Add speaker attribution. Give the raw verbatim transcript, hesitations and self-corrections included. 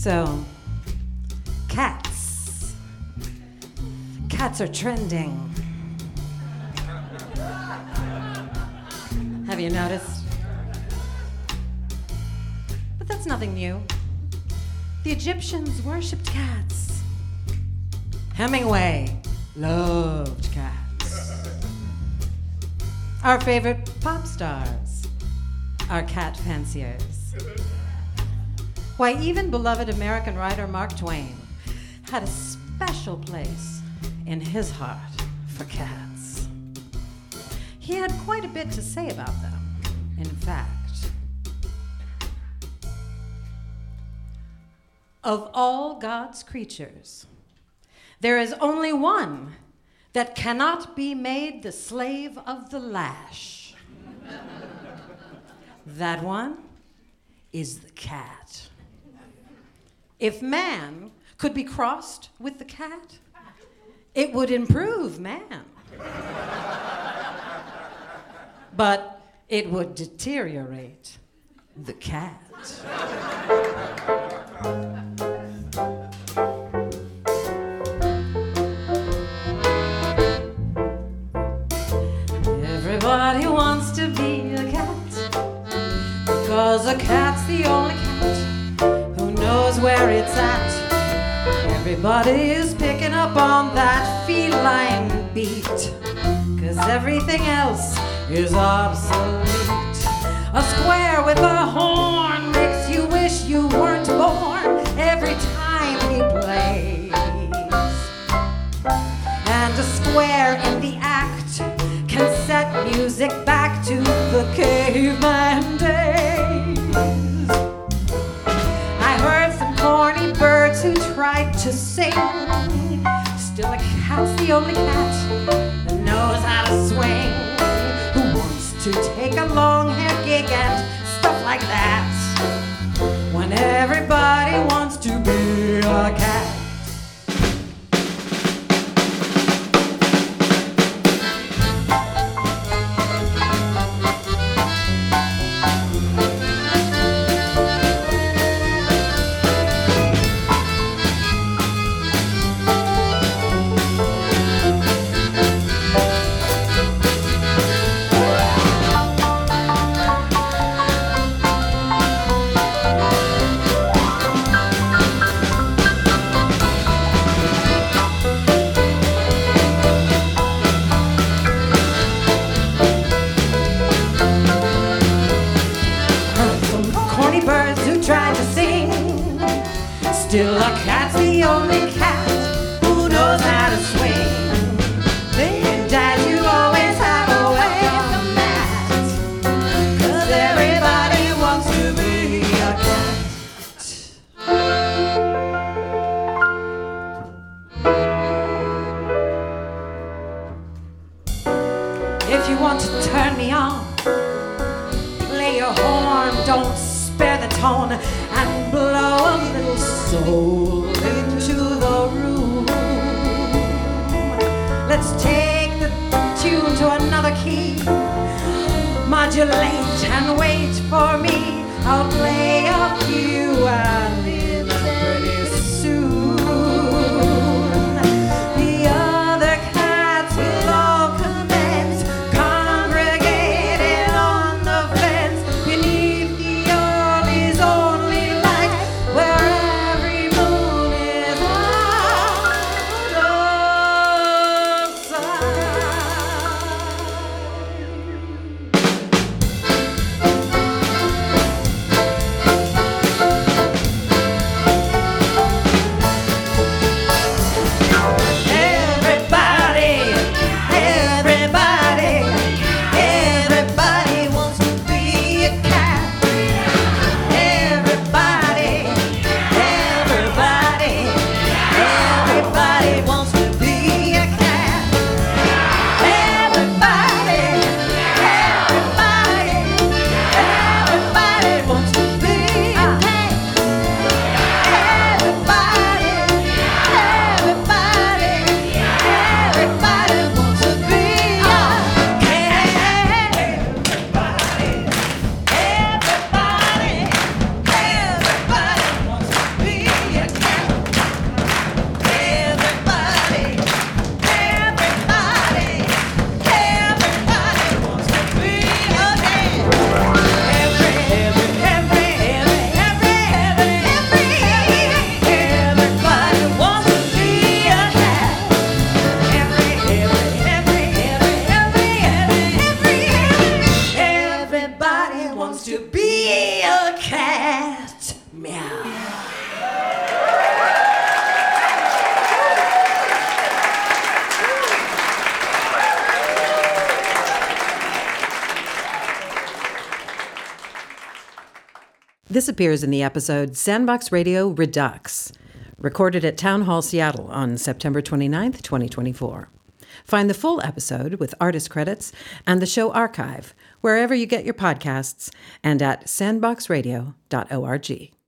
Speaker 1: So, cats. Cats are trending. Have you noticed? But that's nothing new. The Egyptians worshipped cats. Hemingway loved cats. Our favorite pop stars are cat fanciers. Why, even beloved American writer Mark Twain had a special place in his heart for cats. He had quite a bit to say about them, in fact. Of all God's creatures, there is only one that cannot be made the slave of the lash. That one is the cat. If man could be crossed with the cat, it would improve man. But it would deteriorate the cat. Everybody wants to be a cat, because a cat's the only cat who knows where it's at. Everybody is picking up on that feline beat, cause everything else is obsolete. A square with a horn makes you wish you weren't born every time he plays. And a square in the act can set music back to the caveman days. I heard some corny birds who tried to sing. Still, a cat's the only cat that knows how to swing, who wants to take a long hair gig and stuff like that, when everybody wants to be a cat. Still, a cat's the only cat who knows how to swing. And Dad, you always have a way from that, cause everybody wants to be a cat. If you want to turn me on, play your horn, don't spare the tone, and blow a little soul into the room. Let's take the tune to another key, modulate and wait for me. I'll play a few and pretty soon the other cats will all commence, congregated on the fence beneath the early's only light, where every moon is out of sight. This appears in the episode Sandbox Radio Redux, recorded at Town Hall Seattle on September twenty-ninth, twenty twenty-four. Find the full episode with artist credits and the show archive wherever you get your podcasts and at sandbox radio dot org.